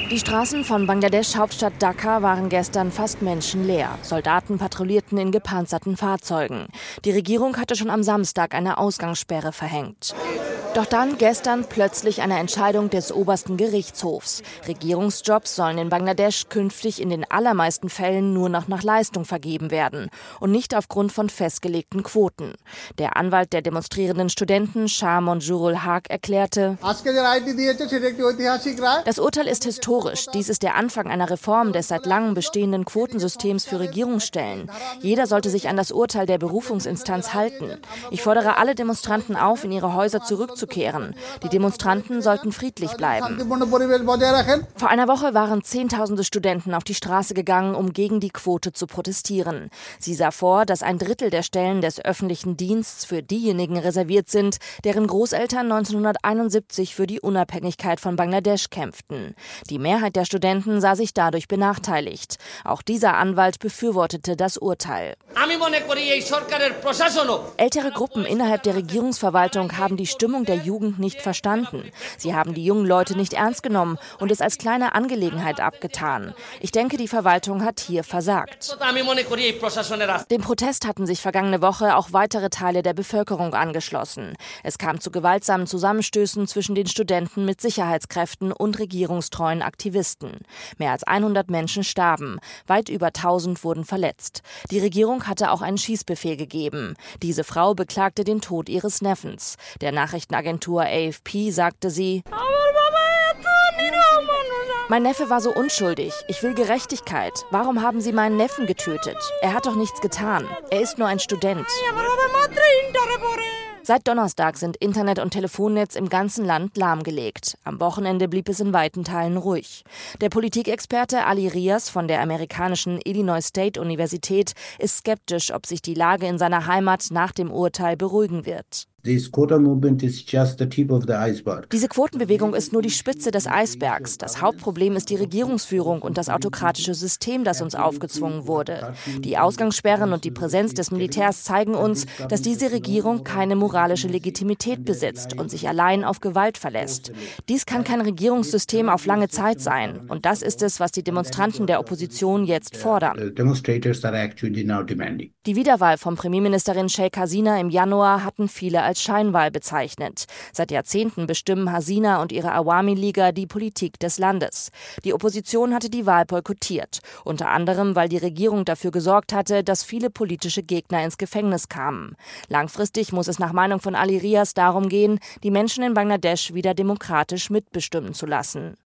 Die Straßen von Bangladeschs Hauptstadt Dhaka waren gestern fast menschenleer. Soldaten patrouillierten in gepanzerten Fahrzeugen. Die Regierung hatte schon am Samstag eine Ausgangssperre verhängt. Doch dann gestern plötzlich eine Entscheidung des obersten Gerichtshofs. Regierungsjobs sollen in Bangladesch künftig in den allermeisten Fällen nur noch nach Leistung vergeben werden und nicht aufgrund von festgelegten Quoten. Der Anwalt der demonstrierenden Studenten, Shah Monjurul Haq, erklärte: Das Urteil ist historisch. Dies ist der Anfang einer Reform des seit langem bestehenden Quotensystems für Regierungsstellen. Jeder sollte sich an das Urteil der Berufungsinstanz halten. Ich fordere alle Demonstranten auf, in ihre Häuser zurückzukehren. Die Demonstranten sollten friedlich bleiben. Vor einer Woche waren Zehntausende Studenten auf die Straße gegangen, um gegen die Quote zu protestieren. Sie sah vor, dass 1/3 der Stellen des öffentlichen Dienstes für diejenigen reserviert sind, deren Großeltern 1971 für die Unabhängigkeit von Bangladesch kämpften. Die Mehrheit der Studenten sah sich dadurch benachteiligt. Auch dieser Anwalt befürwortete das Urteil. Ältere Gruppen innerhalb der Regierungsverwaltung haben die Stimmung der Jugend nicht verstanden. Sie haben die jungen Leute nicht ernst genommen und es als kleine Angelegenheit abgetan. Ich denke, die Verwaltung hat hier versagt. Dem Protest hatten sich vergangene Woche auch weitere Teile der Bevölkerung angeschlossen. Es kam zu gewaltsamen Zusammenstößen zwischen den Studenten mit Sicherheitskräften und regierungstreuen Aktivisten. Mehr als 100 Menschen starben, weit über 1000 wurden verletzt. Die Regierung hatte auch einen Schießbefehl gegeben. Diese Frau beklagte den Tod ihres Neffens. Der Nachrichtenagentur AFP sagte sie: Mein Neffe war so unschuldig. Ich will Gerechtigkeit. Warum haben Sie meinen Neffen getötet? Er hat doch nichts getan. Er ist nur ein Student. Seit Donnerstag sind Internet- und Telefonnetz im ganzen Land lahmgelegt. Am Wochenende blieb es in weiten Teilen ruhig. Der Politikexperte Ali Riaz von der amerikanischen Illinois State Universität ist skeptisch, ob sich die Lage in seiner Heimat nach dem Urteil beruhigen wird. Diese Quotenbewegung ist nur die Spitze des Eisbergs. Das Hauptproblem ist die Regierungsführung und das autokratische System, das uns aufgezwungen wurde. Die Ausgangssperren und die Präsenz des Militärs zeigen uns, dass diese Regierung keine moralische Legitimität besitzt und sich allein auf Gewalt verlässt. Dies kann kein Regierungssystem auf lange Zeit sein. Und das ist es, was die Demonstranten der Opposition jetzt fordern. Die Wiederwahl von Premierministerin Sheikh Hasina im Januar hatten viele als Scheinwahl bezeichnet. Seit Jahrzehnten bestimmen Hasina und ihre Awami-Liga die Politik des Landes. Die Opposition hatte die Wahl boykottiert, unter anderem, weil die Regierung dafür gesorgt hatte, dass viele politische Gegner ins Gefängnis kamen. Langfristig muss es nach Meinung von Ali Riaz darum gehen, die Menschen in Bangladesch wieder demokratisch mitbestimmen zu lassen.